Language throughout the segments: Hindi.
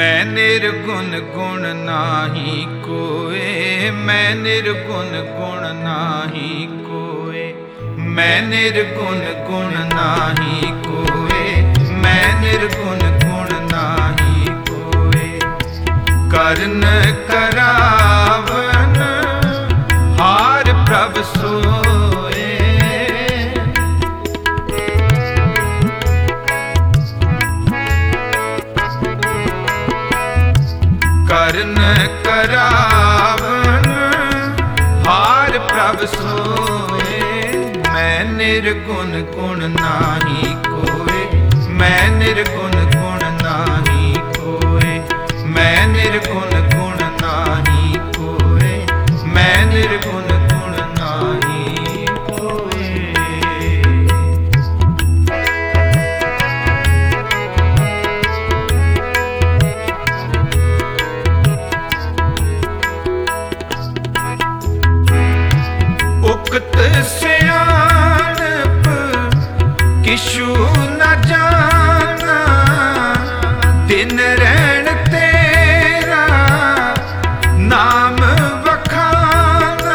मैं निर्गुण गुण नाही कोय, मैं निर्गुण गुण नाही कोय, मैं निर्गुण गुण नाही कोय, मैं निर्गुण गुण नाही कोय। करन करावन हार प्रभ सोए, करन करावन हार प्रभ सोए। मैं निर्गुण गुण नाही कोय, मैं निर्गुण गुण नाही कोय, मैं निर्गुण गुण नाही कोय, मैं निर्गुण गुण नाही कोय। उक्त सियानप किशु न जाना, दिन रैन तेरा नाम बखाना।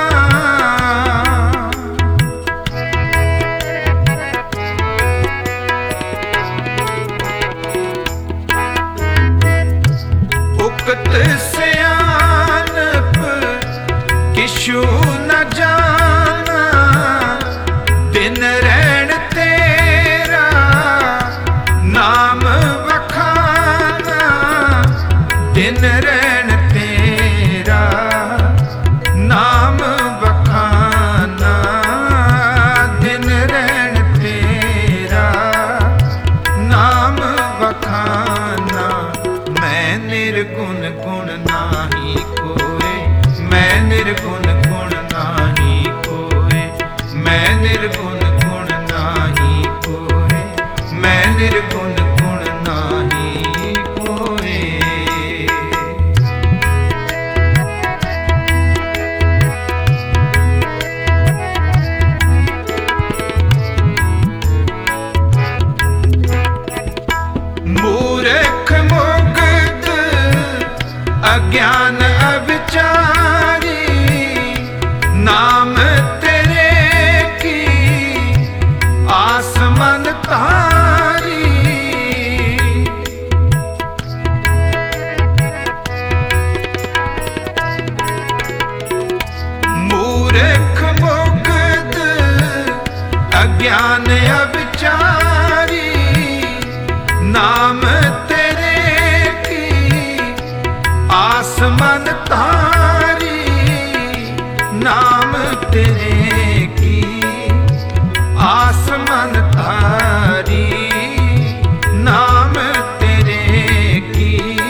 उक्त सियानप किशु न जाना, दिन रैन तेरा नाम बखाना। दिन रैन तेरा नाम बखाना, दिन रैन तेरा नाम बखाना। मैं निर्गुण गुण नाही कोय, मैं निर्गुण गुण नाही कोय, मैं निर्गुण गुण नाही कोय, मैं निर्गुण गुण नाही कोय। मूर्ख मुग्ध अज्ञान अविचारी, नाम तेरे की आसमान तारी। मूर्ख मुग्ध अज्ञान अविचारी, नाम तेरे की आसमान तारी। नाम तेरे की आसमान तारी, नाम तेरे की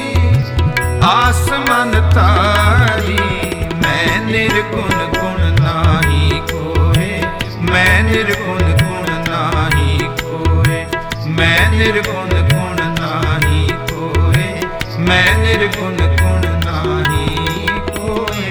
आसमान तारी। मैं निर्गुण गुण नाही कोय, मैं निर्गुण गुण नाही कोय, मैं निर्गुण गुण नाही कोय, मैं निर्गुण गुण नाही कोय।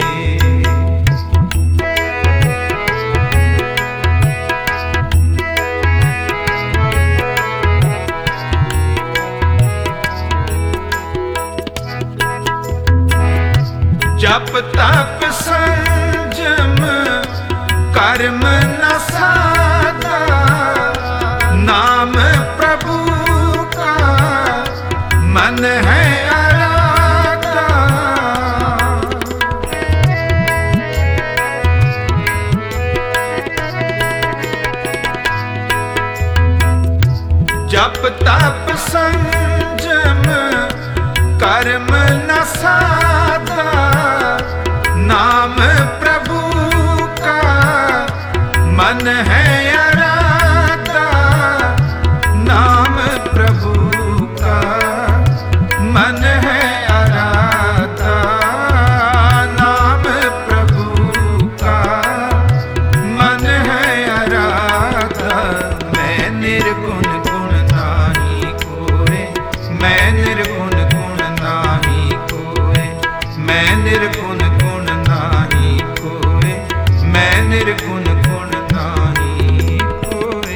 जप तप संजम कर्म न साधा, नाम प्रभु का मन है आराधा। जप तप संजम कर्म न साधा, नाम प्रभु का मन है आराधा। नाम प्रभु का मन है आराधा, नाम प्रभु का मन है आराधा। मैं निर्गुण गुण नाही कोय, मैं निर्गुण गुण नाही कोय, मैं निर्गुण गुण नाही कोय, मैं निर्गुण गुण नाही कोय।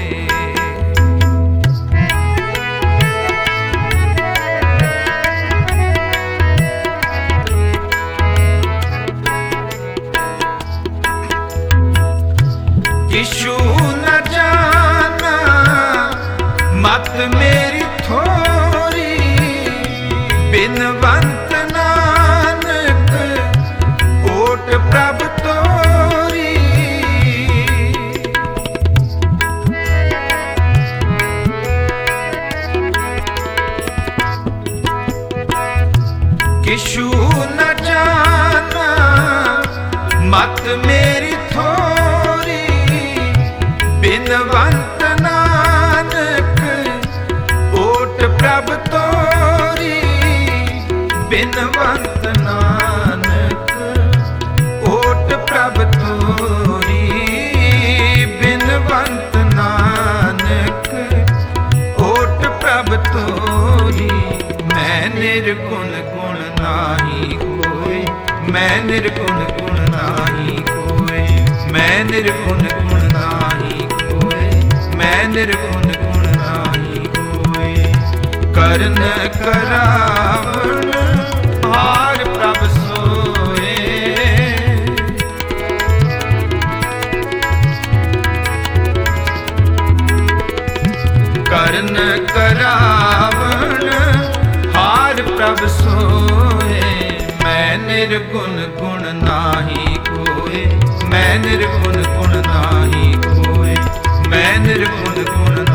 ਬਿਨਵੰਤ ਨਾਨਕ ਓਟ ਪ੍ਰਭ ਤੋਰੀ, ਬਿਨਵੰਤ ਨਾਨਕ ਓਟ ਪ੍ਰਭ ਤੋਰੀ, ਬਿਨਵੰਤ ਨਾਨਕ ਓਟ ਪ੍ਰਭ ਤੋਰੀ। ਮੈਂ ਨਿਰਗੁਣ ਗੁਣ ਨਾਹੀ ਕੋਇ, ਮੈਂ ਨਿਰਗੁਣ ਗੁਣ ਨਾਹੀ ਕੋਇ, ਮੈਂ ਨਿਰਗੁਣ ਗੁਣ ਨਾਹੀ ਕੋਇ, ਮੈਂ ਨਿਰਗੁਣ ਗੁਣ ਨਾਹੀ ਕੋਇ। ਕਰਨ ਕਰਾਵਣ ਹਾਰ ਪ੍ਰਭ ਸੋਏ, ਕਰਨ ਕਰਾਵਣ ਹਾਰ ਪ੍ਰਭ ਸੋਏ। ਮੈਂ ਨਿਰਗੁਣ ਗੁਣ ਨਾਹੀ ਕੋਇ, ਮੈਂ ਨਿਰਗੁਣ ਗੁਣ ਨਾਹੀ ਕੋਇ, ਮੈਂ ਨਿਰਗੁਣ ਗੁਣ